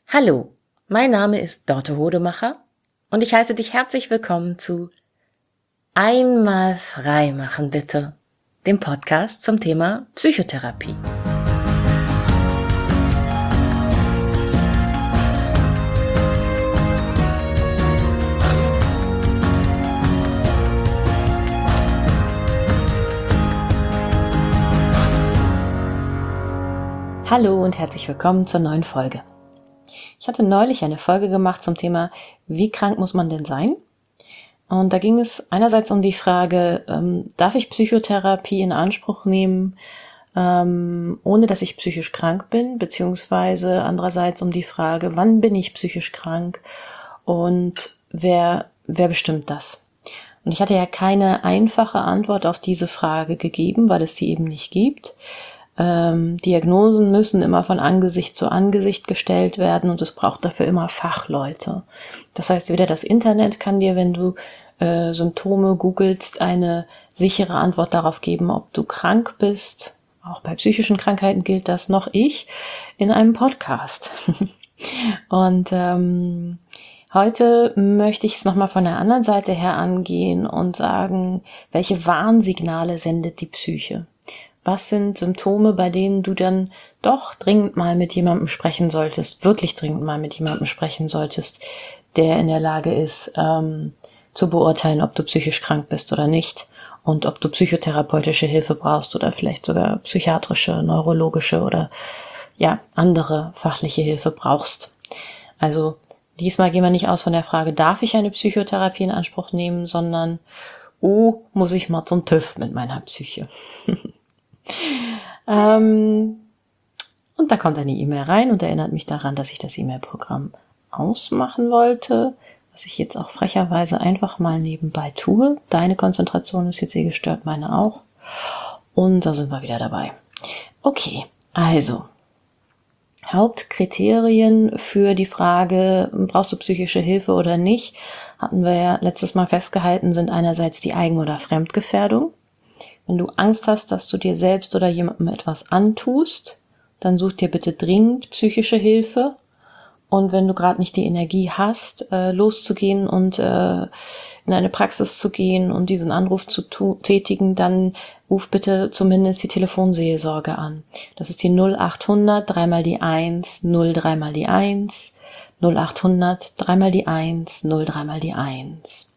Hallo, mein Name ist Dorte Hodemacher und ich heiße dich herzlich willkommen zu Einmal frei machen bitte, dem Podcast zum Thema Psychotherapie. Hallo und herzlich willkommen zur neuen Folge. Ich hatte neulich eine Folge gemacht zum Thema, wie krank muss man denn sein? Und da ging es einerseits um die Frage, darf ich Psychotherapie in Anspruch nehmen, ohne dass ich psychisch krank bin, beziehungsweise andererseits um die Frage, wann bin ich psychisch krank und wer bestimmt das? Und ich hatte ja keine einfache Antwort auf diese Frage gegeben, weil es die eben nicht gibt. Diagnosen müssen immer von Angesicht zu Angesicht gestellt werden und es braucht dafür immer Fachleute. Das heißt, weder das Internet kann dir, wenn du Symptome googelst, eine sichere Antwort darauf geben, ob du krank bist. Auch bei psychischen Krankheiten gilt das, noch ich in einem Podcast. Und heute möchte ich es nochmal von der anderen Seite her angehen und sagen, welche Warnsignale sendet die Psyche? Was sind Symptome, bei denen du dann doch dringend mal mit jemandem sprechen solltest, wirklich dringend mal mit jemandem sprechen solltest, der in der Lage ist, zu beurteilen, ob du psychisch krank bist oder nicht und ob du psychotherapeutische Hilfe brauchst oder vielleicht sogar psychiatrische, neurologische oder ja, andere fachliche Hilfe brauchst. Also diesmal gehen wir nicht aus von der Frage, darf ich eine Psychotherapie in Anspruch nehmen, sondern, muss ich mal zum TÜV mit meiner Psyche. Und da kommt eine E-Mail rein und erinnert mich daran, dass ich das E-Mail-Programm ausmachen wollte, was ich jetzt auch frecherweise einfach mal nebenbei tue. Deine Konzentration ist jetzt gestört, meine auch. Und da sind wir wieder dabei. Okay, also Hauptkriterien für die Frage, brauchst du psychische Hilfe oder nicht, hatten wir ja letztes Mal festgehalten, sind einerseits die Eigen- oder Fremdgefährdung. Wenn du Angst hast, dass du dir selbst oder jemandem etwas antust, dann such dir bitte dringend psychische Hilfe. Und wenn du gerade nicht die Energie hast, loszugehen und in eine Praxis zu gehen und diesen Anruf zu tätigen, dann ruf bitte zumindest die Telefonseelsorge an. Das ist die 0800 3 mal die 1 03 mal die 1 0800 3 mal die 1 03 mal die 1.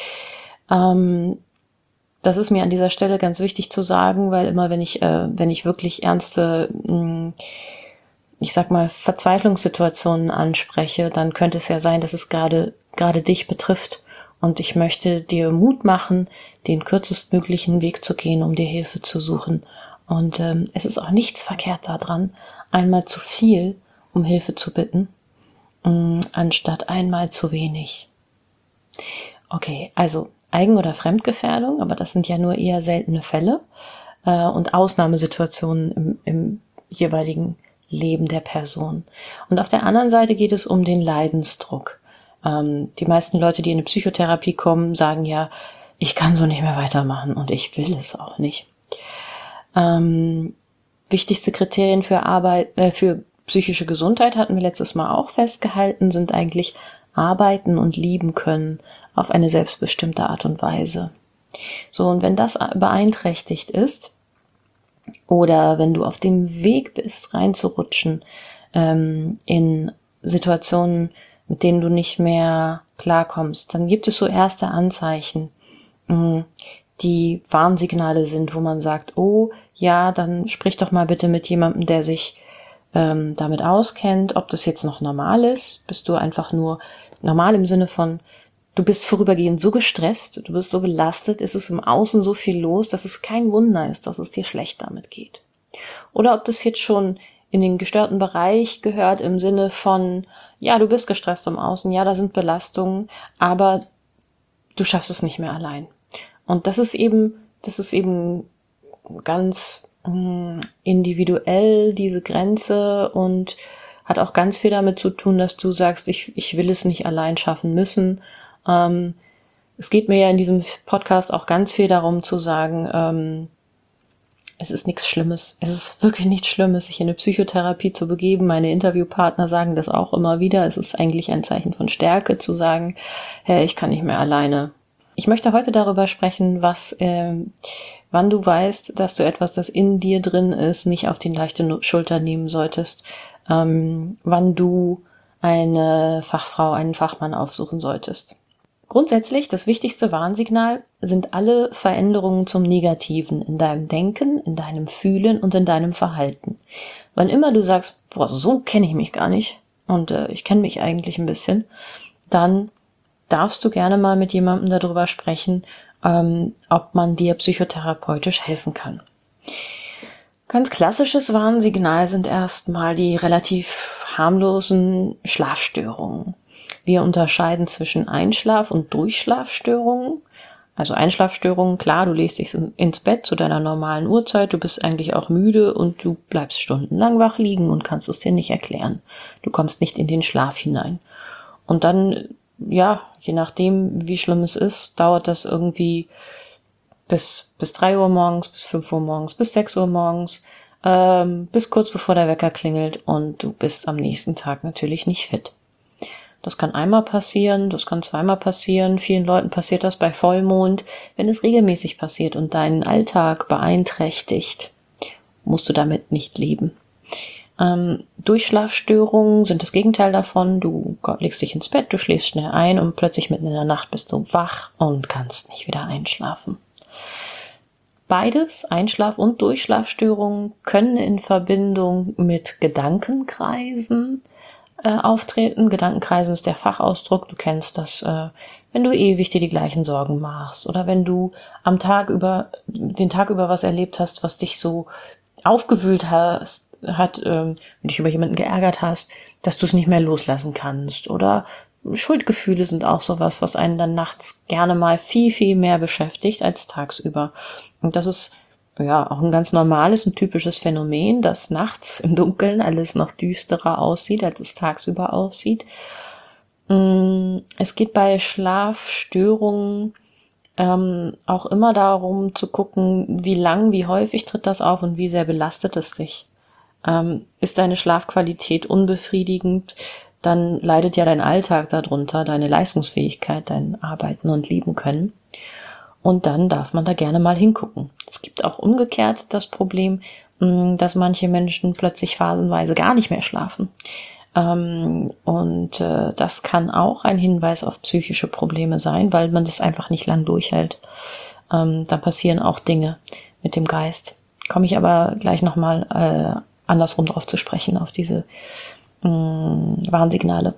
Das ist mir an dieser Stelle ganz wichtig zu sagen, weil immer wenn ich wirklich ernste, ich sag mal, Verzweiflungssituationen anspreche, dann könnte es ja sein, dass es gerade dich betrifft. Und ich möchte dir Mut machen, den kürzestmöglichen Weg zu gehen, um dir Hilfe zu suchen. Und es ist auch nichts verkehrt daran, einmal zu viel um Hilfe zu bitten, anstatt einmal zu wenig. Okay, also Eigen- oder Fremdgefährdung, aber das sind ja nur eher seltene Fälle und Ausnahmesituationen im jeweiligen Leben der Person. Und auf der anderen Seite geht es um den Leidensdruck. Die meisten Leute, die in eine Psychotherapie kommen, sagen ja, ich kann so nicht mehr weitermachen und ich will es auch nicht. Wichtigste Kriterien für psychische Gesundheit hatten wir letztes Mal auch festgehalten, sind eigentlich arbeiten und lieben können auf eine selbstbestimmte Art und Weise. So, und wenn das beeinträchtigt ist oder wenn du auf dem Weg bist, reinzurutschen in Situationen, mit denen du nicht mehr klarkommst, dann gibt es so erste Anzeichen, die Warnsignale sind, wo man sagt, oh ja, dann sprich doch mal bitte mit jemandem, der sich damit auskennt, ob das jetzt noch normal ist. Bist du einfach nur normal im Sinne von, du bist vorübergehend so gestresst, du bist so belastet, es ist im Außen so viel los, dass es kein Wunder ist, dass es dir schlecht damit geht. Oder ob das jetzt schon in den gestörten Bereich gehört im Sinne von, ja, du bist gestresst im Außen, ja, da sind Belastungen, aber du schaffst es nicht mehr allein. Und das ist eben ganz individuell, diese Grenze, und hat auch ganz viel damit zu tun, dass du sagst, ich will es nicht allein schaffen müssen. Es geht mir ja in diesem Podcast auch ganz viel darum zu sagen, Es ist nichts Schlimmes. Es ist wirklich nichts Schlimmes, sich in eine Psychotherapie zu begeben. Meine Interviewpartner sagen das auch immer wieder. Es ist eigentlich ein Zeichen von Stärke zu sagen, hey, ich kann nicht mehr alleine. Ich möchte heute darüber sprechen, wann du weißt, dass du etwas, das in dir drin ist, nicht auf die leichte Schulter nehmen solltest. Wann du eine Fachfrau, einen Fachmann aufsuchen solltest. Grundsätzlich, das wichtigste Warnsignal sind alle Veränderungen zum Negativen in deinem Denken, in deinem Fühlen und in deinem Verhalten. Wann immer du sagst, boah, so kenne ich mich gar nicht und ich kenne mich eigentlich ein bisschen, dann darfst du gerne mal mit jemandem darüber sprechen, ob man dir psychotherapeutisch helfen kann. Ganz klassisches Warnsignal sind erstmal die relativ harmlosen Schlafstörungen. Wir unterscheiden zwischen Einschlaf- und Durchschlafstörungen. Also Einschlafstörungen, klar, du legst dich ins Bett zu deiner normalen Uhrzeit, du bist eigentlich auch müde und du bleibst stundenlang wach liegen und kannst es dir nicht erklären. Du kommst nicht in den Schlaf hinein. Und dann, ja, je nachdem, wie schlimm es ist, dauert das irgendwie bis 3 Uhr morgens, bis 5 Uhr morgens, bis 6 Uhr morgens, bis kurz bevor der Wecker klingelt und du bist am nächsten Tag natürlich nicht fit. Das kann einmal passieren, das kann zweimal passieren. Vielen Leuten passiert das bei Vollmond. Wenn es regelmäßig passiert und deinen Alltag beeinträchtigt, musst du damit nicht leben. Durchschlafstörungen sind das Gegenteil davon. Du legst dich ins Bett, du schläfst schnell ein und plötzlich mitten in der Nacht bist du wach und kannst nicht wieder einschlafen. Beides, Einschlaf- und Durchschlafstörungen, können in Verbindung mit Gedankenkreisen auftreten. Gedankenkreisen ist der Fachausdruck. Du kennst das, wenn du ewig dir die gleichen Sorgen machst oder wenn du den Tag über was erlebt hast, was dich so aufgewühlt hat, wenn du dich über jemanden geärgert hast, dass du es nicht mehr loslassen kannst. Oder Schuldgefühle sind auch sowas, was einen dann nachts gerne mal viel, viel mehr beschäftigt als tagsüber. Und das ist ja auch ein ganz normales und typisches Phänomen, dass nachts im Dunkeln alles noch düsterer aussieht, als es tagsüber aussieht. Es geht bei Schlafstörungen auch immer darum zu gucken, wie lang, wie häufig tritt das auf und wie sehr belastet es dich. Ist deine Schlafqualität unbefriedigend, dann leidet ja dein Alltag darunter, deine Leistungsfähigkeit, dein Arbeiten und Lieben können. Und dann darf man da gerne mal hingucken. Es gibt auch umgekehrt das Problem, dass manche Menschen plötzlich phasenweise gar nicht mehr schlafen. Das kann auch ein Hinweis auf psychische Probleme sein, weil man das einfach nicht lang durchhält. Dann passieren auch Dinge mit dem Geist. Komme ich aber gleich nochmal andersrum drauf zu sprechen, auf diese Warnsignale.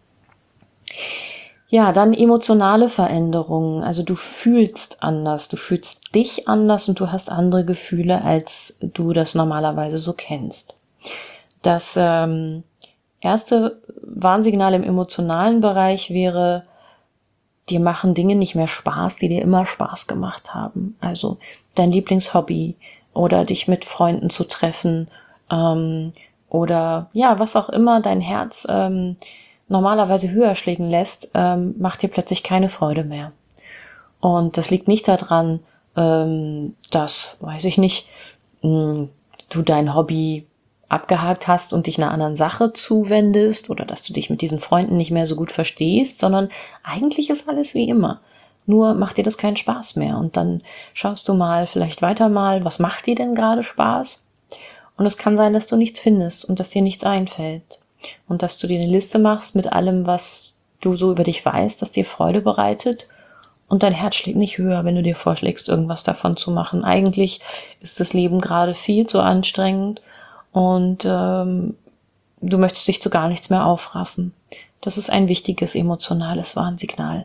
Ja, dann emotionale Veränderungen. Also du fühlst anders, du fühlst dich anders und du hast andere Gefühle, als du das normalerweise so kennst. Das erste Warnsignal im emotionalen Bereich wäre, dir machen Dinge nicht mehr Spaß, die dir immer Spaß gemacht haben. Also dein Lieblingshobby oder dich mit Freunden zu treffen oder ja, was auch immer dein Herz normalerweise höher schlägen lässt, macht dir plötzlich keine Freude mehr. Und das liegt nicht daran, dass, weiß ich nicht, du dein Hobby abgehakt hast und dich einer anderen Sache zuwendest oder dass du dich mit diesen Freunden nicht mehr so gut verstehst, sondern eigentlich ist alles wie immer. Nur macht dir das keinen Spaß mehr. Und dann schaust du mal, vielleicht weiter mal, was macht dir denn gerade Spaß? Und es kann sein, dass du nichts findest und dass dir nichts einfällt. Und dass du dir eine Liste machst mit allem, was du so über dich weißt, das dir Freude bereitet. Und dein Herz schlägt nicht höher, wenn du dir vorschlägst, irgendwas davon zu machen. Eigentlich ist das Leben gerade viel zu anstrengend und du möchtest dich zu gar nichts mehr aufraffen. Das ist ein wichtiges emotionales Warnsignal.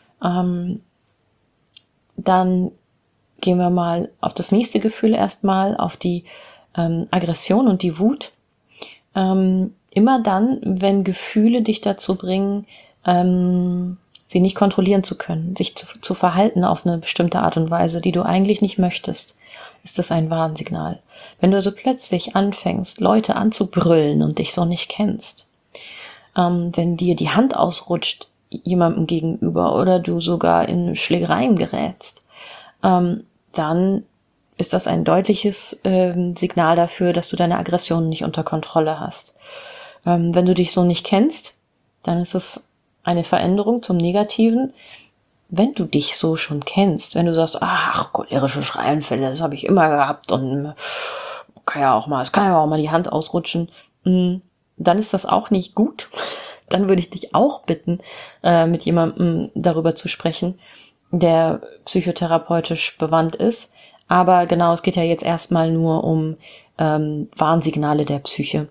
Dann gehen wir mal auf das nächste Gefühl erstmal, auf die Aggression und die Wut. Immer dann, wenn Gefühle dich dazu bringen, sie nicht kontrollieren zu können, sich zu verhalten auf eine bestimmte Art und Weise, die du eigentlich nicht möchtest, ist das ein Warnsignal. Wenn du also plötzlich anfängst, Leute anzubrüllen und dich so nicht kennst, wenn dir die Hand ausrutscht jemandem gegenüber oder du sogar in Schlägereien gerätst, dann ist das ein deutliches Signal dafür, dass du deine Aggressionen nicht unter Kontrolle hast. Wenn du dich so nicht kennst, dann ist es eine Veränderung zum Negativen. Wenn du dich so schon kennst, wenn du sagst, ach, cholerische Schreianfälle, das habe ich immer gehabt und es kann ja auch mal die Hand ausrutschen, dann ist das auch nicht gut. Dann würde ich dich auch bitten, mit jemandem darüber zu sprechen, der psychotherapeutisch bewandt ist. Aber genau, es geht ja jetzt erstmal nur um Warnsignale der Psyche.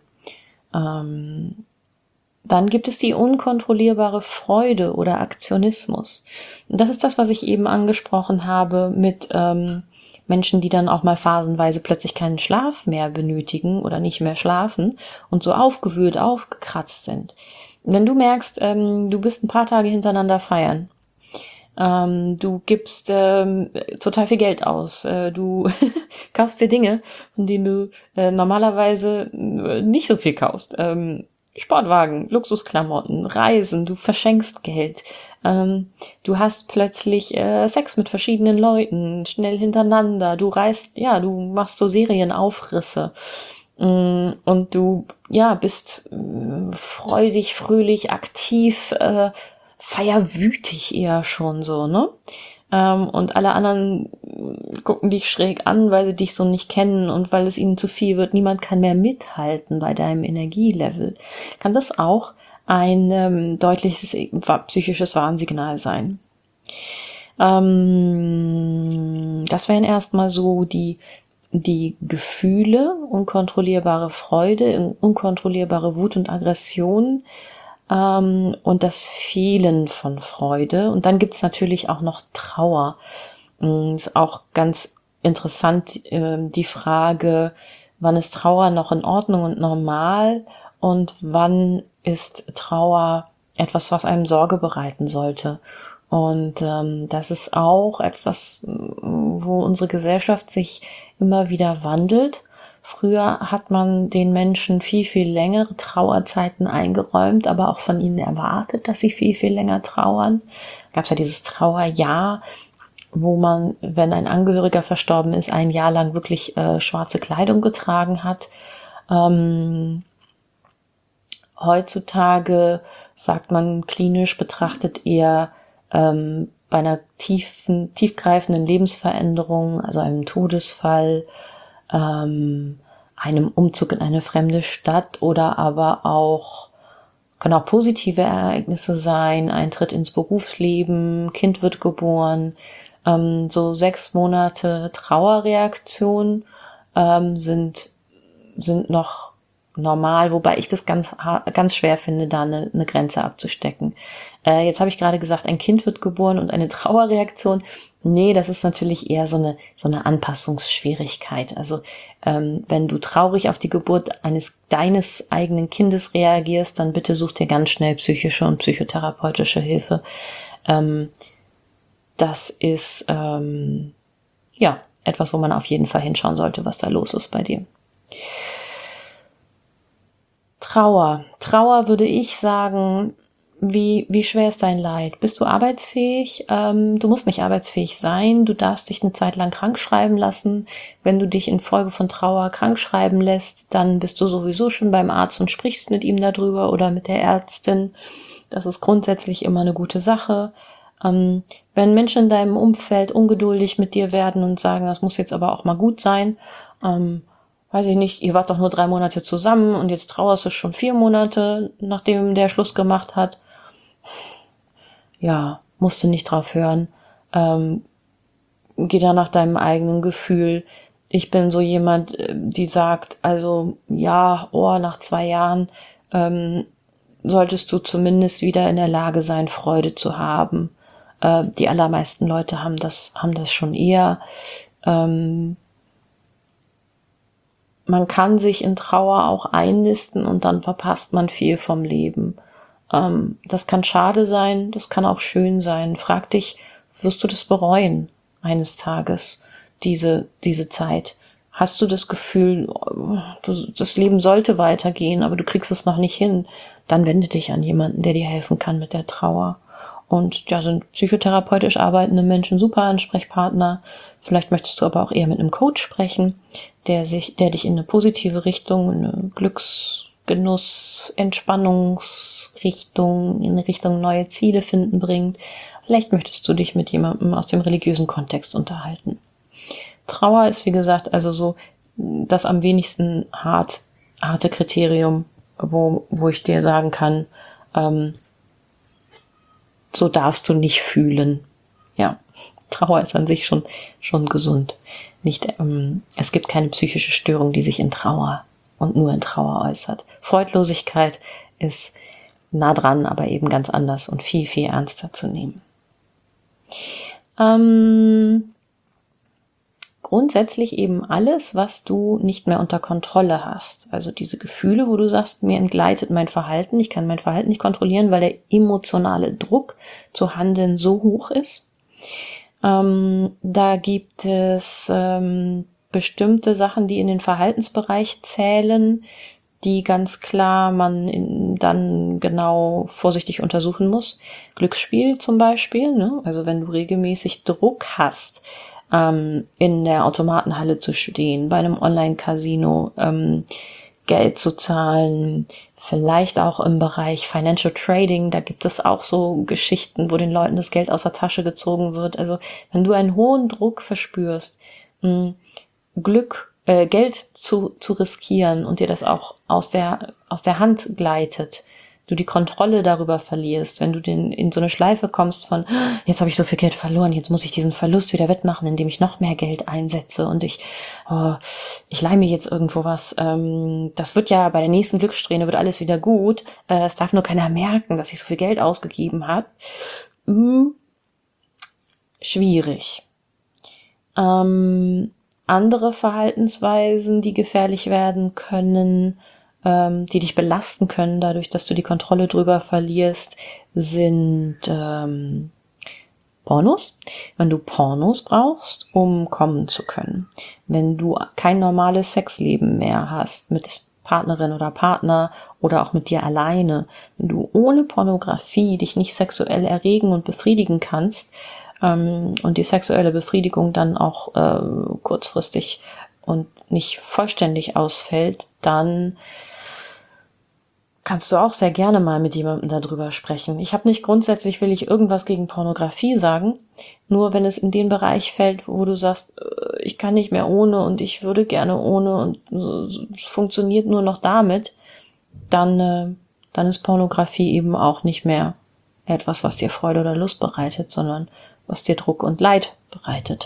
Dann gibt es die unkontrollierbare Freude oder Aktionismus. Und das ist das, was ich eben angesprochen habe mit Menschen, die dann auch mal phasenweise plötzlich keinen Schlaf mehr benötigen oder nicht mehr schlafen und so aufgewühlt, aufgekratzt sind. Wenn du merkst, du bist ein paar Tage hintereinander feiern, du gibst total viel Geld aus, du kaufst dir Dinge, von denen du normalerweise nicht so viel kaufst, Sportwagen, Luxusklamotten, Reisen, du verschenkst Geld, du hast plötzlich Sex mit verschiedenen Leuten, schnell hintereinander, du reist, du machst so Serienaufrisse und du, bist freudig, fröhlich, aktiv, feierwütig eher schon so, ne? Und alle anderen gucken dich schräg an, weil sie dich so nicht kennen und weil es ihnen zu viel wird. Niemand kann mehr mithalten bei deinem Energielevel. Kann das auch ein deutliches psychisches Warnsignal sein. Das wären erstmal so die Gefühle, unkontrollierbare Freude, unkontrollierbare Wut und Aggression, und das Fehlen von Freude. Und dann gibt's natürlich auch noch Trauer. Ist auch ganz interessant, die Frage, wann ist Trauer noch in Ordnung und normal und wann ist Trauer etwas, was einem Sorge bereiten sollte. Und das ist auch etwas, wo unsere Gesellschaft sich immer wieder wandelt. Früher hat man den Menschen viel, viel längere Trauerzeiten eingeräumt, aber auch von ihnen erwartet, dass sie viel, viel länger trauern. Gab es ja dieses Trauerjahr, wo man, wenn ein Angehöriger verstorben ist, ein Jahr lang wirklich schwarze Kleidung getragen hat. Heutzutage sagt man klinisch betrachtet eher bei einer tiefgreifenden Lebensveränderung, also einem Todesfall, einem Umzug in eine fremde Stadt oder aber auch, können auch positive Ereignisse sein, Eintritt ins Berufsleben, Kind wird geboren, so 6 Monate Trauerreaktion sind noch normal, wobei ich das ganz schwer finde, da eine Grenze abzustecken. Jetzt habe ich gerade gesagt, ein Kind wird geboren und eine Trauerreaktion. Nee, das ist natürlich eher so eine Anpassungsschwierigkeit. Also wenn du traurig auf die Geburt deines eigenen Kindes reagierst, dann bitte such dir ganz schnell psychische und psychotherapeutische Hilfe. Das ist etwas, wo man auf jeden Fall hinschauen sollte, was da los ist bei dir. Trauer würde ich sagen, wie schwer ist dein Leid? Bist du arbeitsfähig? Du musst nicht arbeitsfähig sein. Du darfst dich eine Zeit lang krank schreiben lassen. Wenn du dich infolge von Trauer krank schreiben lässt, dann bist du sowieso schon beim Arzt und sprichst mit ihm darüber oder mit der Ärztin. Das ist grundsätzlich immer eine gute Sache. Wenn Menschen in deinem Umfeld ungeduldig mit dir werden und sagen, das muss jetzt aber auch mal gut sein, weiß ich nicht, ihr wart doch nur 3 Monate zusammen und jetzt trauerst du schon 4 Monate, nachdem der Schluss gemacht hat. Ja, musst du nicht drauf hören. Geh da nach deinem eigenen Gefühl. Ich bin so jemand, die sagt, also nach 2 Jahren solltest du zumindest wieder in der Lage sein, Freude zu haben. Die allermeisten Leute haben das schon eher. Man kann sich in Trauer auch einnisten und dann verpasst man viel vom Leben. Das kann schade sein, das kann auch schön sein. Frag dich, wirst du das bereuen eines Tages, diese Zeit? Hast du das Gefühl, das Leben sollte weitergehen, aber du kriegst es noch nicht hin? Dann wende dich an jemanden, der dir helfen kann mit der Trauer. Und ja, sind psychotherapeutisch arbeitende Menschen super Ansprechpartner. Vielleicht möchtest du aber auch eher mit einem Coach sprechen, der dich in eine positive Richtung, in eine Glücksgenuss, Entspannungsrichtung, in Richtung neue Ziele finden bringt. Vielleicht möchtest du dich mit jemandem aus dem religiösen Kontext unterhalten. Trauer ist, wie gesagt, also so das am wenigsten harte Kriterium, wo ich dir sagen kann, so darfst du nicht fühlen. Ja, Trauer ist an sich schon gesund. Es gibt keine psychische Störung, die sich in Trauer und nur in Trauer äußert. Freudlosigkeit ist nah dran, aber eben ganz anders und viel, viel ernster zu nehmen. Grundsätzlich eben alles, was du nicht mehr unter Kontrolle hast. Also diese Gefühle, wo du sagst, mir entgleitet mein Verhalten, ich kann mein Verhalten nicht kontrollieren, weil der emotionale Druck zu handeln so hoch ist. Da gibt es bestimmte Sachen, die in den Verhaltensbereich zählen, die ganz klar man dann genau vorsichtig untersuchen muss. Glücksspiel zum Beispiel, ne? Also wenn du regelmäßig Druck hast, in der Automatenhalle zu stehen, bei einem Online-Casino Geld zu zahlen, vielleicht auch im Bereich Financial Trading, da gibt es auch so Geschichten, wo den Leuten das Geld aus der Tasche gezogen wird. Also wenn du einen hohen Druck verspürst, Geld zu riskieren und dir das auch aus der Hand gleitet, du die Kontrolle darüber verlierst, wenn du in so eine Schleife kommst von, jetzt habe ich so viel Geld verloren, jetzt muss ich diesen Verlust wieder wettmachen, indem ich noch mehr Geld einsetze und ich leihe mir jetzt irgendwo was. Das wird ja bei der nächsten Glückssträhne wird alles wieder gut. Es darf nur keiner merken, dass ich so viel Geld ausgegeben habe. Schwierig. Andere Verhaltensweisen, die gefährlich werden können, die dich belasten können, dadurch, dass du die Kontrolle drüber verlierst, sind Pornos. Wenn du Pornos brauchst, um kommen zu können. Wenn du kein normales Sexleben mehr hast mit Partnerin oder Partner oder auch mit dir alleine. Wenn du ohne Pornografie dich nicht sexuell erregen und befriedigen kannst und die sexuelle Befriedigung dann auch kurzfristig und nicht vollständig ausfällt, dann kannst du auch sehr gerne mal mit jemandem darüber sprechen. Ich habe nicht grundsätzlich, will ich irgendwas gegen Pornografie sagen, nur wenn es in den Bereich fällt, wo du sagst, ich kann nicht mehr ohne und ich würde gerne ohne und es funktioniert nur noch damit, dann ist Pornografie eben auch nicht mehr etwas, was dir Freude oder Lust bereitet, sondern was dir Druck und Leid bereitet.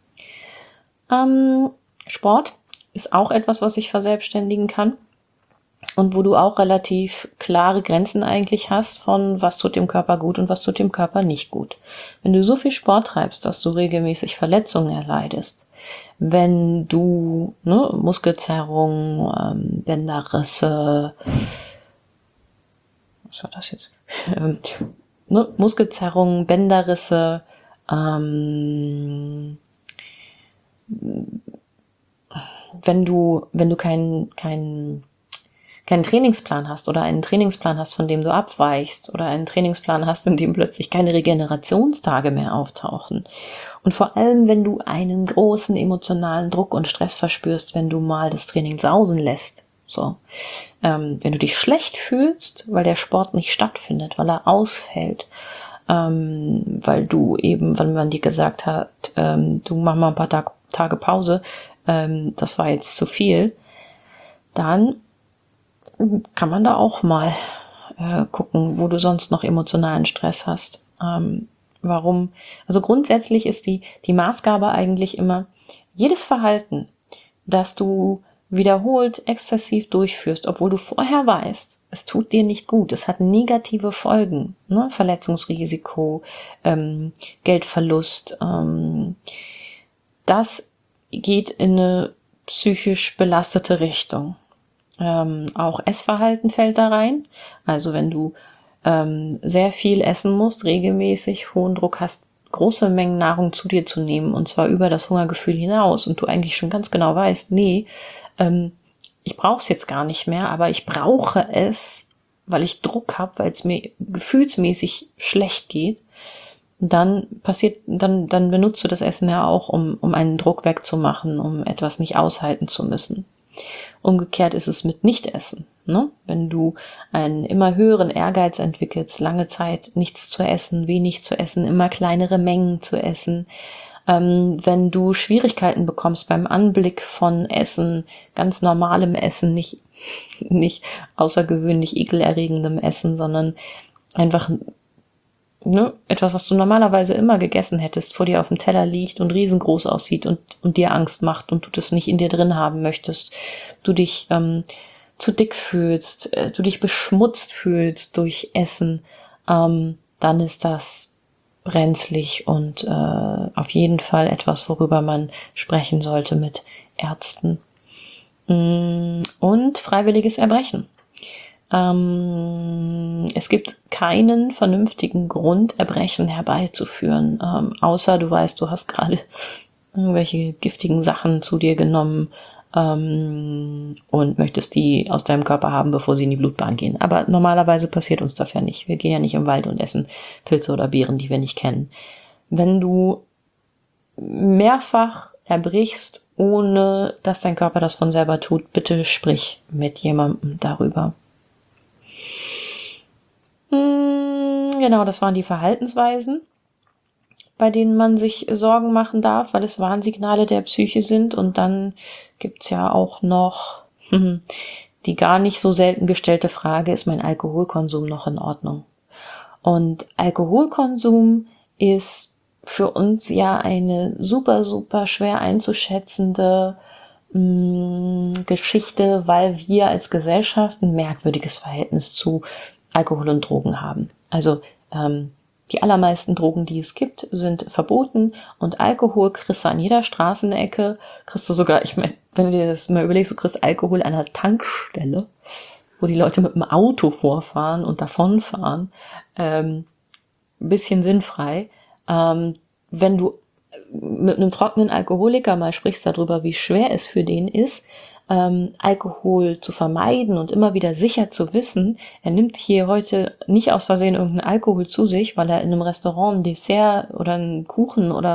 Sport ist auch etwas, was sich verselbstständigen kann. Und wo du auch relativ klare Grenzen eigentlich hast von was tut dem Körper gut und was tut dem Körper nicht gut. Wenn du so viel Sport treibst, dass du regelmäßig Verletzungen erleidest, wenn du Muskelzerrung, Bänderrisse, was war das jetzt? Muskelzerrung, Bänderrisse, wenn du keinen Trainingsplan hast oder einen Trainingsplan hast, von dem du abweichst oder einen Trainingsplan hast, in dem plötzlich keine Regenerationstage mehr auftauchen. Und vor allem, wenn du einen großen emotionalen Druck und Stress verspürst, wenn du mal das Training sausen lässt. So, wenn du dich schlecht fühlst, weil der Sport nicht stattfindet, weil er ausfällt, weil man dir gesagt hat, du mach mal ein paar Tage Pause, das war jetzt zu viel, dann kann man da auch mal gucken, wo du sonst noch emotionalen Stress hast. Warum? Also grundsätzlich ist die Maßgabe eigentlich immer, jedes Verhalten, das du wiederholt exzessiv durchführst, obwohl du vorher weißt, es tut dir nicht gut, es hat negative Folgen, ne? Verletzungsrisiko, Geldverlust, das geht in eine psychisch belastete Richtung. Auch Essverhalten fällt da rein. Also wenn du sehr viel essen musst, regelmäßig hohen Druck hast, große Mengen Nahrung zu dir zu nehmen und zwar über das Hungergefühl hinaus und du eigentlich schon ganz genau weißt, nee, ich brauche es jetzt gar nicht mehr, aber ich brauche es, weil ich Druck habe, weil es mir gefühlsmäßig schlecht geht, dann benutzt du das Essen ja auch, um einen Druck wegzumachen, um etwas nicht aushalten zu müssen. Umgekehrt ist es mit Nichtessen, ne? Wenn du einen immer höheren Ehrgeiz entwickelst, lange Zeit nichts zu essen, wenig zu essen, immer kleinere Mengen zu essen, wenn du Schwierigkeiten bekommst beim Anblick von Essen, ganz normalem Essen, nicht außergewöhnlich ekelerregendem Essen, sondern einfach etwas, was du normalerweise immer gegessen hättest, vor dir auf dem Teller liegt und riesengroß aussieht und dir Angst macht und du das nicht in dir drin haben möchtest, du dich zu dick fühlst, du dich beschmutzt fühlst durch Essen, dann ist das brenzlig und auf jeden Fall etwas, worüber man sprechen sollte mit Ärzten. Und freiwilliges Erbrechen. Es gibt keinen vernünftigen Grund, Erbrechen herbeizuführen, außer du weißt, du hast gerade irgendwelche giftigen Sachen zu dir genommen und möchtest die aus deinem Körper haben, bevor sie in die Blutbahn gehen. Aber normalerweise passiert uns das ja nicht. Wir gehen ja nicht im Wald und essen Pilze oder Beeren, die wir nicht kennen. Wenn du mehrfach erbrichst, ohne dass dein Körper das von selber tut, bitte sprich mit jemandem darüber. Genau, das waren die Verhaltensweisen, bei denen man sich Sorgen machen darf, weil es Warnsignale der Psyche sind. Und dann gibt's ja auch noch die gar nicht so selten gestellte Frage, ist mein Alkoholkonsum noch in Ordnung? Und Alkoholkonsum ist für uns ja eine super, super schwer einzuschätzende Geschichte, weil wir als Gesellschaft ein merkwürdiges Verhältnis zu Alkohol und Drogen haben. Also die allermeisten Drogen, die es gibt, sind verboten und Alkohol kriegst du an jeder Straßenecke, kriegst du sogar, ich meine, wenn du dir das mal überlegst, du kriegst Alkohol an einer Tankstelle, wo die Leute mit dem Auto vorfahren und davonfahren, ein bisschen sinnfrei. Wenn du mit einem trockenen Alkoholiker mal sprichst darüber, wie schwer es für den ist, Alkohol zu vermeiden und immer wieder sicher zu wissen, er nimmt hier heute nicht aus Versehen irgendeinen Alkohol zu sich, weil er in einem Restaurant ein Dessert oder einen Kuchen oder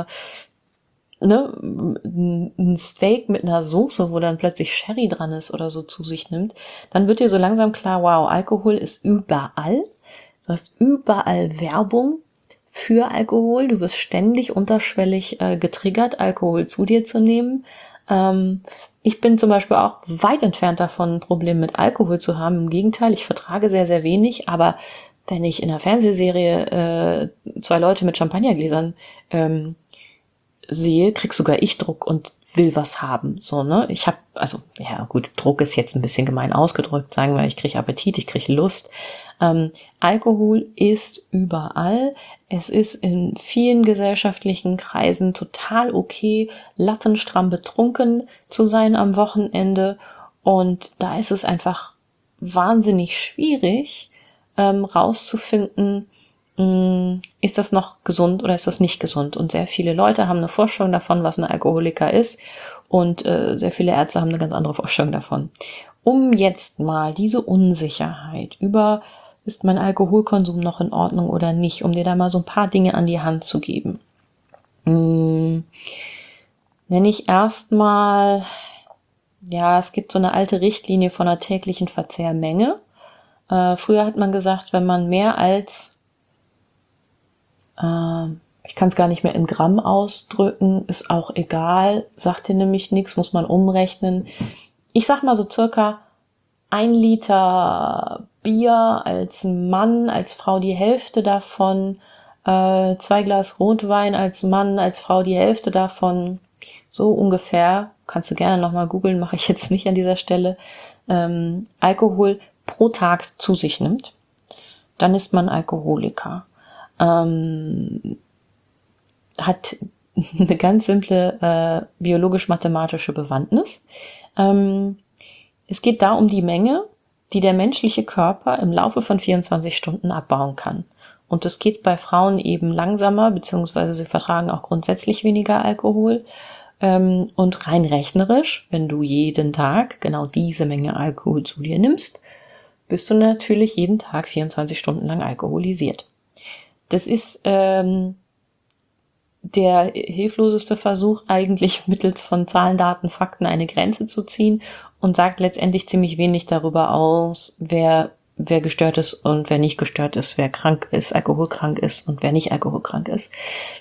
ein Steak mit einer Soße, wo dann plötzlich Sherry dran ist oder so zu sich nimmt, dann wird dir so langsam klar, wow, Alkohol ist überall. Du hast überall Werbung für Alkohol. Du wirst ständig unterschwellig getriggert, Alkohol zu dir zu nehmen. Ich bin zum Beispiel auch weit entfernt davon, ein Problem mit Alkohol zu haben. Im Gegenteil, ich vertrage sehr, sehr wenig. Aber wenn ich in einer Fernsehserie 2 Leute mit Champagnergläsern sehe, krieg sogar ich Druck und will was haben. So, ne? Ich habe, also, ja gut, Druck ist jetzt ein bisschen gemein ausgedrückt, sagen wir, ich krieg Appetit, ich krieg Lust. Alkohol ist überall. Es ist in vielen gesellschaftlichen Kreisen total okay, lattenstramm betrunken zu sein am Wochenende. Und da ist es einfach wahnsinnig schwierig, rauszufinden, ist das noch gesund oder ist das nicht gesund? Und sehr viele Leute haben eine Vorstellung davon, was ein Alkoholiker ist. Und sehr viele Ärzte haben eine ganz andere Vorstellung davon. Um jetzt mal diese Unsicherheit über, ist mein Alkoholkonsum noch in Ordnung oder nicht, um dir da mal so ein paar Dinge an die Hand zu geben. Nenne ich erstmal, ja, es gibt so eine alte Richtlinie von einer täglichen Verzehrmenge. Früher hat man gesagt, wenn man mehr als, ich kann es gar nicht mehr in Gramm ausdrücken, ist auch egal, sagt dir nämlich nichts, muss man umrechnen. Ich sag mal so circa 1 Liter Bier als Mann, als Frau die Hälfte davon, 2 Glas Rotwein als Mann, als Frau die Hälfte davon, so ungefähr, kannst du gerne nochmal googeln, mache ich jetzt nicht an dieser Stelle, Alkohol pro Tag zu sich nimmt, dann ist man Alkoholiker. Hat eine ganz simple biologisch-mathematische Bewandtnis. Es geht da um die Menge, die der menschliche Körper im Laufe von 24 Stunden abbauen kann. Und es geht bei Frauen eben langsamer, beziehungsweise sie vertragen auch grundsätzlich weniger Alkohol. Und rein rechnerisch, wenn du jeden Tag genau diese Menge Alkohol zu dir nimmst, bist du natürlich jeden Tag 24 Stunden lang alkoholisiert. Das ist der hilfloseste Versuch, eigentlich mittels von Zahlen, Daten, Fakten eine Grenze zu ziehen und sagt letztendlich ziemlich wenig darüber aus, wer gestört ist und wer nicht gestört ist, wer krank ist, alkoholkrank ist und wer nicht alkoholkrank ist.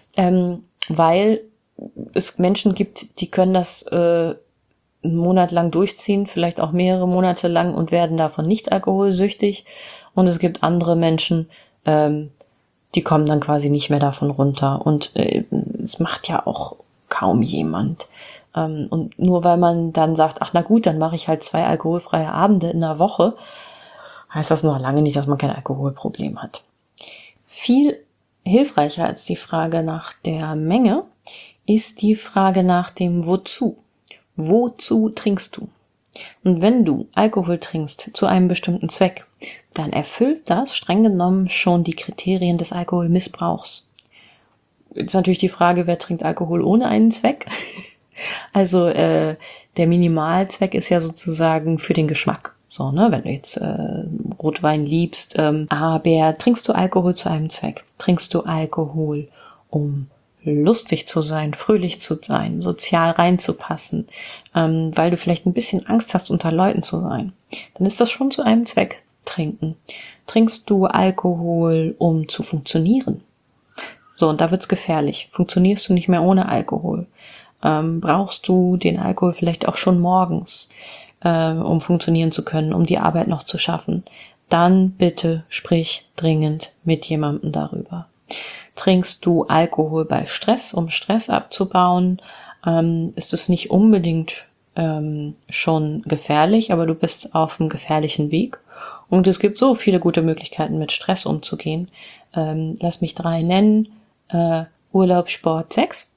Weil es Menschen gibt, die können das einen Monat lang durchziehen, vielleicht auch mehrere Monate lang und werden davon nicht alkoholsüchtig. Und es gibt andere Menschen, die kommen dann quasi nicht mehr davon runter. Und es macht ja auch kaum jemand. Und nur weil man dann sagt, ach na gut, dann mache ich halt 2 alkoholfreie Abende in der Woche, heißt das noch lange nicht, dass man kein Alkoholproblem hat. Viel hilfreicher als die Frage nach der Menge ist die Frage nach dem Wozu. Wozu trinkst du? Und wenn du Alkohol trinkst zu einem bestimmten Zweck, dann erfüllt das streng genommen schon die Kriterien des Alkoholmissbrauchs. Jetzt ist natürlich die Frage, wer trinkt Alkohol ohne einen Zweck? Also der Minimalzweck ist ja sozusagen für den Geschmack. So, ne, wenn du jetzt Rotwein liebst, aber trinkst du Alkohol zu einem Zweck? Trinkst du Alkohol, um lustig zu sein, fröhlich zu sein, sozial reinzupassen, weil du vielleicht ein bisschen Angst hast, unter Leuten zu sein? Dann ist das schon zu einem Zweck trinken. Trinkst du Alkohol, um zu funktionieren? So, und da wird's gefährlich. Funktionierst du nicht mehr ohne Alkohol? Brauchst du den Alkohol vielleicht auch schon morgens, um funktionieren zu können, um die Arbeit noch zu schaffen? Dann bitte sprich dringend mit jemandem darüber. Trinkst du Alkohol bei Stress, um Stress abzubauen? Ist es nicht unbedingt schon gefährlich, aber du bist auf einem gefährlichen Weg. Und es gibt so viele gute Möglichkeiten, mit Stress umzugehen. Lass mich 3 nennen. Urlaub, Sport, Sex.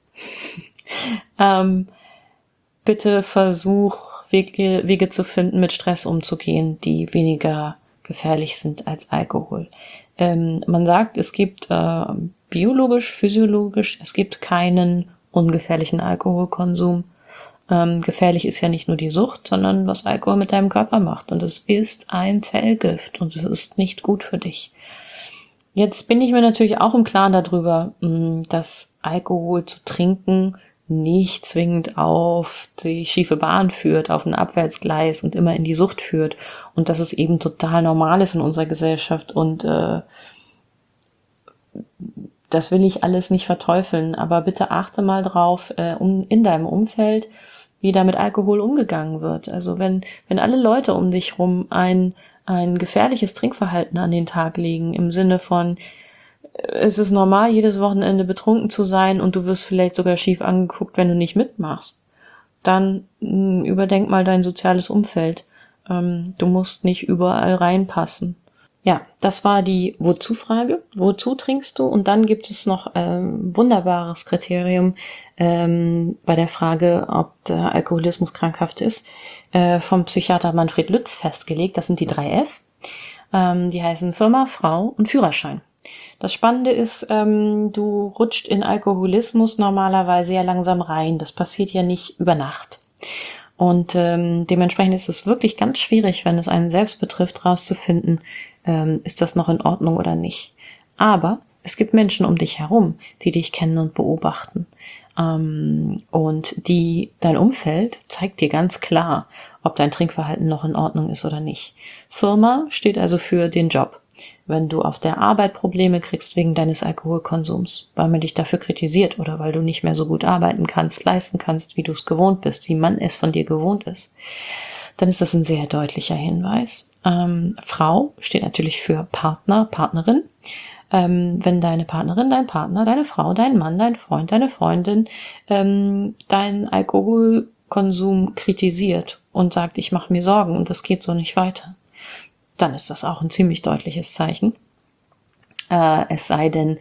Bitte versuch, Wege zu finden, mit Stress umzugehen, die weniger gefährlich sind als Alkohol. Man sagt, es gibt biologisch, physiologisch, es gibt keinen ungefährlichen Alkoholkonsum. Gefährlich ist ja nicht nur die Sucht, sondern was Alkohol mit deinem Körper macht. Und es ist ein Zellgift und es ist nicht gut für dich. Jetzt bin ich mir natürlich auch im Klaren darüber, dass Alkohol zu trinken nicht zwingend auf die schiefe Bahn führt, auf ein Abwärtsgleis und immer in die Sucht führt. Und dass es eben total normal ist in unserer Gesellschaft. Und das will ich alles nicht verteufeln. Aber bitte achte mal drauf, in deinem Umfeld, wie da mit Alkohol umgegangen wird. Also wenn alle Leute um dich rum ein gefährliches Trinkverhalten an den Tag legen, im Sinne von, es ist normal, jedes Wochenende betrunken zu sein und du wirst vielleicht sogar schief angeguckt, wenn du nicht mitmachst, dann überdenk mal dein soziales Umfeld. Du musst nicht überall reinpassen. Ja, das war die Wozu-Frage. Wozu trinkst du? Und dann gibt es noch ein wunderbares Kriterium bei der Frage, ob der Alkoholismus krankhaft ist, vom Psychiater Manfred Lütz festgelegt. Das sind die 3 F. Die heißen Firma, Frau und Führerschein. Das Spannende ist, du rutscht in Alkoholismus normalerweise ja langsam rein. Das passiert ja nicht über Nacht. Und dementsprechend ist es wirklich ganz schwierig, wenn es einen selbst betrifft, rauszufinden, ist das noch in Ordnung oder nicht. Aber es gibt Menschen um dich herum, die dich kennen und beobachten. Und dein Umfeld zeigt dir ganz klar, ob dein Trinkverhalten noch in Ordnung ist oder nicht. Firma steht also für den Job. Wenn du auf der Arbeit Probleme kriegst wegen deines Alkoholkonsums, weil man dich dafür kritisiert oder weil du nicht mehr so gut arbeiten kannst, leisten kannst, wie du es gewohnt bist, wie man es von dir gewohnt ist, dann ist das ein sehr deutlicher Hinweis. Frau steht natürlich für Partner, Partnerin. Wenn deine Partnerin, dein Partner, deine Frau, dein Mann, dein Freund, deine Freundin deinen Alkoholkonsum kritisiert und sagt, ich mache mir Sorgen und das geht so nicht weiter, dann ist das auch ein ziemlich deutliches Zeichen. Es sei denn,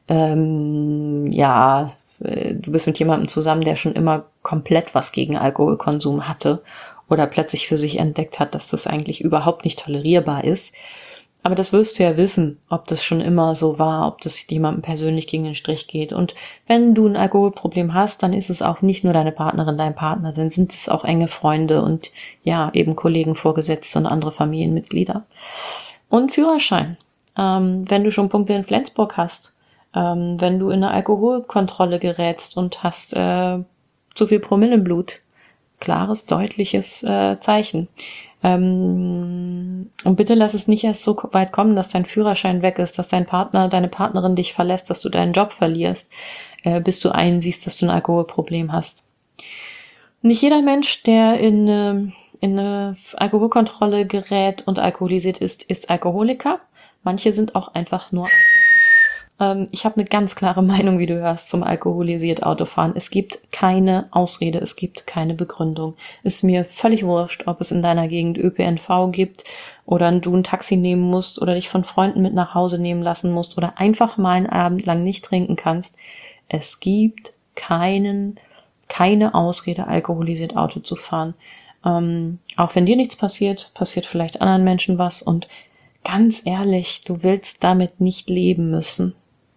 du bist mit jemandem zusammen, der schon immer komplett was gegen Alkoholkonsum hatte oder plötzlich für sich entdeckt hat, dass das eigentlich überhaupt nicht tolerierbar ist. Aber das wirst du ja wissen, ob das schon immer so war, ob das jemandem persönlich gegen den Strich geht. Und wenn du ein Alkoholproblem hast, dann ist es auch nicht nur deine Partnerin, dein Partner, dann sind es auch enge Freunde und ja, eben Kollegen, Vorgesetzte und andere Familienmitglieder. Und Führerschein. Wenn du schon Punkte in Flensburg hast, Wenn du in eine Alkoholkontrolle gerätst und hast zu viel Promille im Blut, klares, deutliches Zeichen. Und bitte lass es nicht erst so weit kommen, dass dein Führerschein weg ist, dass dein Partner, deine Partnerin dich verlässt, dass du deinen Job verlierst, bis du einsiehst, dass du ein Alkoholproblem hast. Nicht jeder Mensch, der in eine Alkoholkontrolle gerät und alkoholisiert ist Alkoholiker. Manche sind auch einfach nur. Ich habe eine ganz klare Meinung, wie du hörst, zum alkoholisiert Autofahren. Es gibt keine Ausrede, es gibt keine Begründung. Ist mir völlig wurscht, ob es in deiner Gegend ÖPNV gibt oder du ein Taxi nehmen musst oder dich von Freunden mit nach Hause nehmen lassen musst oder einfach mal einen Abend lang nicht trinken kannst. Es gibt keine Ausrede, alkoholisiert Auto zu fahren. Auch wenn dir nichts passiert, passiert vielleicht anderen Menschen was und ganz ehrlich, du willst damit nicht leben müssen.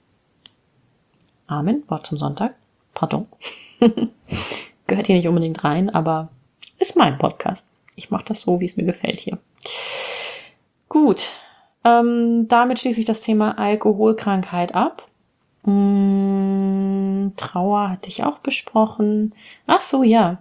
Amen, Wort zum Sonntag. Pardon. Gehört hier nicht unbedingt rein, aber ist mein Podcast. Ich mache das so, wie es mir gefällt hier. Gut, damit schließe ich das Thema Alkoholkrankheit ab. Trauer hatte ich auch besprochen. Ach so, ja.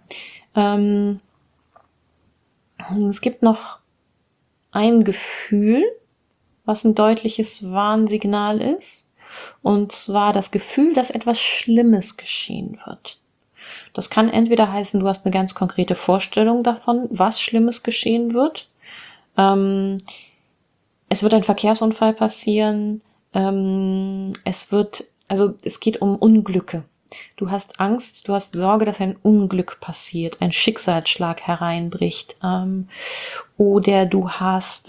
Es gibt noch ein Gefühl, was ein deutliches Warnsignal ist. Und zwar das Gefühl, dass etwas Schlimmes geschehen wird. Das kann entweder heißen, du hast eine ganz konkrete Vorstellung davon, was Schlimmes geschehen wird. Es wird ein Verkehrsunfall passieren. Es geht um Unglücke. Du hast Angst, du hast Sorge, dass ein Unglück passiert, ein Schicksalsschlag hereinbricht. Oder du hast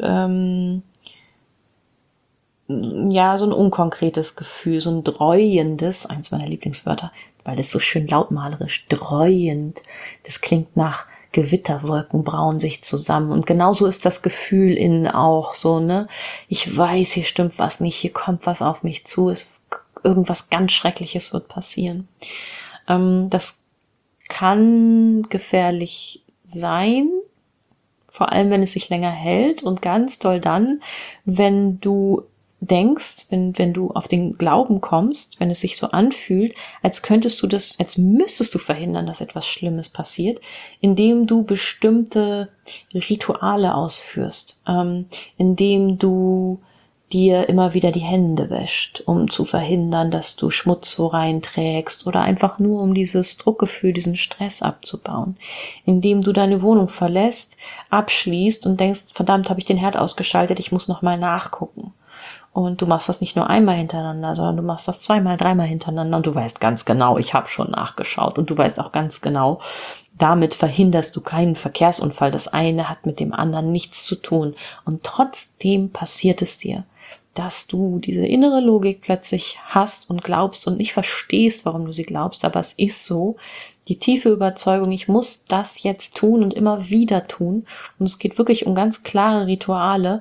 so ein unkonkretes Gefühl, so ein dreuendes, eins meiner Lieblingswörter, weil das so schön lautmalerisch, dreuend, das klingt nach Gewitterwolken brauen sich zusammen und genauso ist das Gefühl innen auch so, ne? Ich weiß, hier stimmt was nicht, hier kommt was auf mich zu, irgendwas ganz Schreckliches wird passieren. Das kann gefährlich sein, vor allem wenn es sich länger hält und ganz doll dann, wenn du denkst, wenn du auf den Glauben kommst, wenn es sich so anfühlt, als müsstest du verhindern, dass etwas Schlimmes passiert, indem du bestimmte Rituale ausführst, indem du dir immer wieder die Hände wäscht, um zu verhindern, dass du Schmutz wo reinträgst oder einfach nur um dieses Druckgefühl, diesen Stress abzubauen, indem du deine Wohnung verlässt, abschließt und denkst, verdammt, habe ich den Herd ausgeschaltet, ich muss nochmal nachgucken. Und du machst das nicht nur einmal hintereinander, sondern du machst das zweimal, dreimal hintereinander und du weißt ganz genau, ich habe schon nachgeschaut und du weißt auch ganz genau, damit verhinderst du keinen Verkehrsunfall. Das eine hat mit dem anderen nichts zu tun. Und trotzdem passiert es dir, dass du diese innere Logik plötzlich hast und glaubst und nicht verstehst, warum du sie glaubst, aber es ist so, die tiefe Überzeugung, ich muss das jetzt tun und immer wieder tun. Und es geht wirklich um ganz klare Rituale,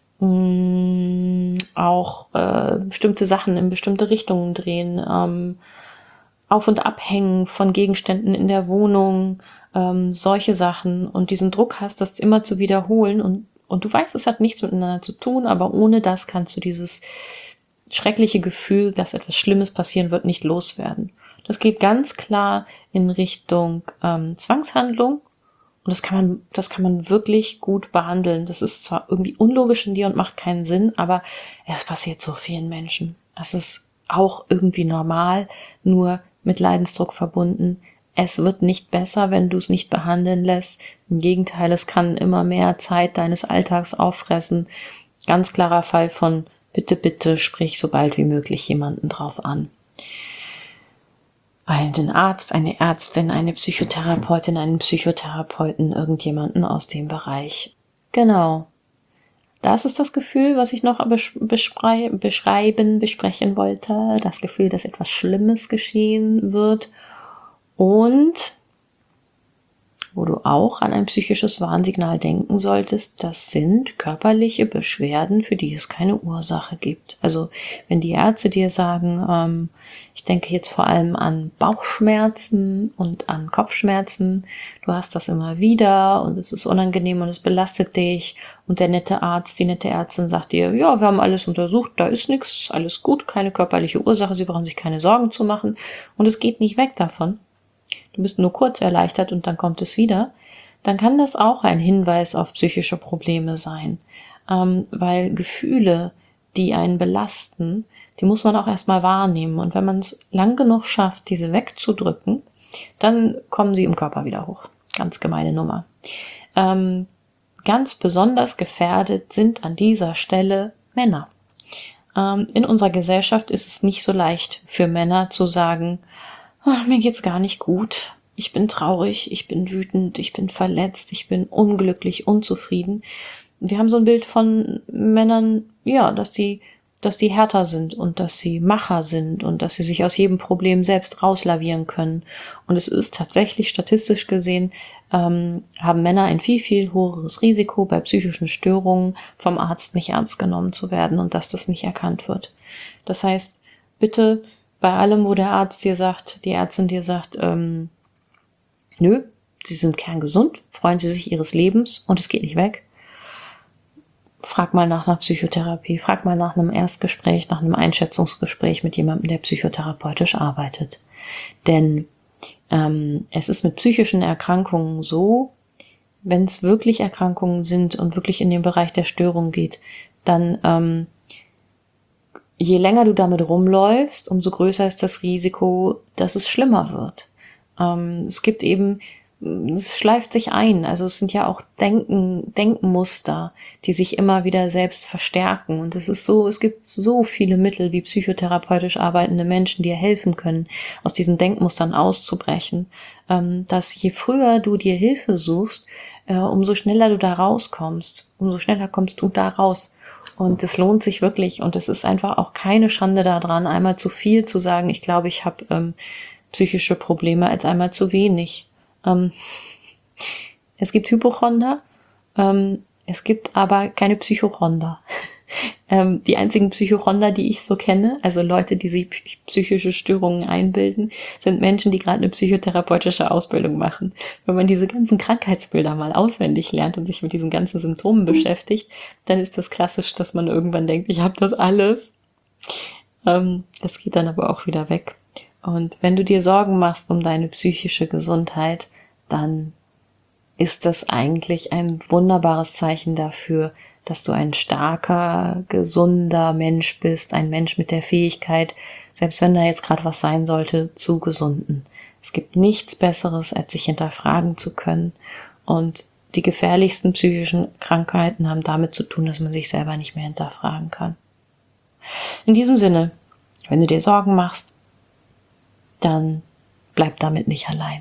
auch bestimmte Sachen in bestimmte Richtungen drehen, auf- und abhängen von Gegenständen in der Wohnung, solche Sachen und diesen Druck hast, das immer zu wiederholen und du weißt, es hat nichts miteinander zu tun, aber ohne das kannst du dieses schreckliche Gefühl, dass etwas Schlimmes passieren wird, nicht loswerden. Das geht ganz klar in Richtung Zwangshandlung. Und das kann man wirklich gut behandeln. Das ist zwar irgendwie unlogisch in dir und macht keinen Sinn, aber es passiert so vielen Menschen. Es ist auch irgendwie normal, nur mit Leidensdruck verbunden. Es wird nicht besser, wenn du es nicht behandeln lässt. Im Gegenteil, es kann immer mehr Zeit deines Alltags auffressen. Ganz klarer Fall von bitte sprich so bald wie möglich jemanden drauf an. Einen Arzt, eine Ärztin, eine Psychotherapeutin, einen Psychotherapeuten, irgendjemanden aus dem Bereich. Genau. Das ist das Gefühl, was ich noch besprechen wollte. Das Gefühl, dass etwas Schlimmes geschehen wird. Und wo du auch an ein psychisches Warnsignal denken solltest, das sind körperliche Beschwerden, für die es keine Ursache gibt. Also wenn die Ärzte dir sagen, ich denke jetzt vor allem an Bauchschmerzen und an Kopfschmerzen, du hast das immer wieder und es ist unangenehm und es belastet dich und der nette Arzt, die nette Ärztin sagt dir, ja, wir haben alles untersucht, da ist nichts, alles gut, keine körperliche Ursache, Sie brauchen sich keine Sorgen zu machen und es geht nicht weg davon. Du bist nur kurz erleichtert und dann kommt es wieder, dann kann das auch ein Hinweis auf psychische Probleme sein. Weil Gefühle, die einen belasten, die muss man auch erstmal wahrnehmen. Und wenn man es lang genug schafft, diese wegzudrücken, dann kommen sie im Körper wieder hoch. Ganz gemeine Nummer. Ganz besonders gefährdet sind an dieser Stelle Männer. In unserer Gesellschaft ist es nicht so leicht für Männer zu sagen, mir geht's gar nicht gut, ich bin traurig, ich bin wütend, ich bin verletzt, ich bin unglücklich, unzufrieden. Wir haben so ein Bild von Männern, ja, dass die härter sind und dass sie Macher sind und dass sie sich aus jedem Problem selbst rauslavieren können. Und es ist tatsächlich statistisch gesehen, haben Männer ein viel, viel höheres Risiko, bei psychischen Störungen vom Arzt nicht ernst genommen zu werden und dass das nicht erkannt wird. Das heißt, bitte bei allem, wo der Arzt dir sagt, die Ärztin dir sagt, nö, Sie sind kerngesund, freuen Sie sich Ihres Lebens und es geht nicht weg. Frag mal nach einer Psychotherapie, frag mal nach einem Erstgespräch, nach einem Einschätzungsgespräch mit jemandem, der psychotherapeutisch arbeitet. Denn es ist mit psychischen Erkrankungen so, wenn es wirklich Erkrankungen sind und wirklich in den Bereich der Störung geht, dann je länger du damit rumläufst, umso größer ist das Risiko, dass es schlimmer wird. Es gibt eben, es schleift sich ein, also es sind ja auch Denkmuster, die sich immer wieder selbst verstärken. Und es ist so, es gibt so viele Mittel, wie psychotherapeutisch arbeitende Menschen dir helfen können, aus diesen Denkmustern auszubrechen, dass je früher du dir Hilfe suchst, umso schneller du da rauskommst, umso schneller kommst du da raus. Und es lohnt sich wirklich und es ist einfach auch keine Schande daran, einmal zu viel zu sagen, ich glaube, ich habe psychische Probleme, als einmal zu wenig. Es gibt Hypochonder, es gibt aber keine Psychochonder. Die einzigen Psychochonder, die ich so kenne, also Leute, die sich psychische Störungen einbilden, sind Menschen, die gerade eine psychotherapeutische Ausbildung machen. Wenn man diese ganzen Krankheitsbilder mal auswendig lernt und sich mit diesen ganzen Symptomen beschäftigt, dann ist das klassisch, dass man irgendwann denkt, ich habe das alles. Das geht dann aber auch wieder weg. Und wenn du dir Sorgen machst um deine psychische Gesundheit, dann ist das eigentlich ein wunderbares Zeichen dafür, dass du ein starker, gesunder Mensch bist, ein Mensch mit der Fähigkeit, selbst wenn da jetzt gerade was sein sollte, zu gesunden. Es gibt nichts Besseres, als sich hinterfragen zu können. Und die gefährlichsten psychischen Krankheiten haben damit zu tun, dass man sich selber nicht mehr hinterfragen kann. In diesem Sinne, wenn du dir Sorgen machst, dann bleib damit nicht allein.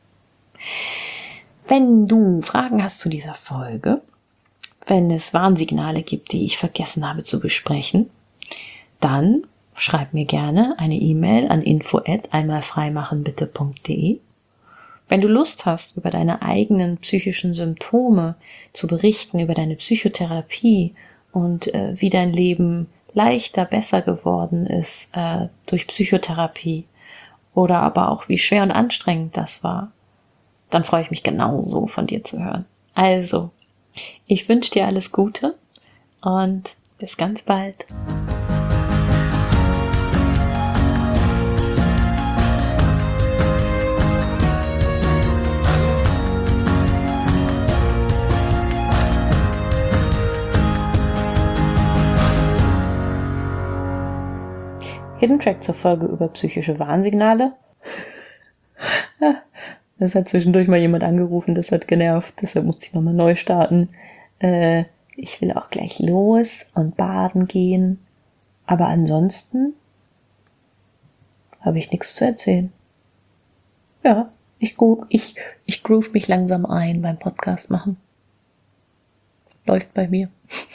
Wenn du Fragen hast zu dieser Folge, wenn es Warnsignale gibt, die ich vergessen habe zu besprechen, dann schreib mir gerne eine E-Mail an info@einmalfreimachenbitte.de. Wenn du Lust hast, über deine eigenen psychischen Symptome zu berichten, über deine Psychotherapie und wie dein Leben leichter, besser geworden ist durch Psychotherapie oder aber auch wie schwer und anstrengend das war, dann freue ich mich genauso von dir zu hören. Also, ich wünsche dir alles Gute und bis ganz bald. Hidden Track zur Folge über psychische Warnsignale. Es hat zwischendurch mal jemand angerufen, das hat genervt, deshalb musste ich nochmal neu starten. Ich will auch gleich los und baden gehen. Aber ansonsten habe ich nichts zu erzählen. Ja, ich groove mich langsam ein beim Podcast machen. Läuft bei mir.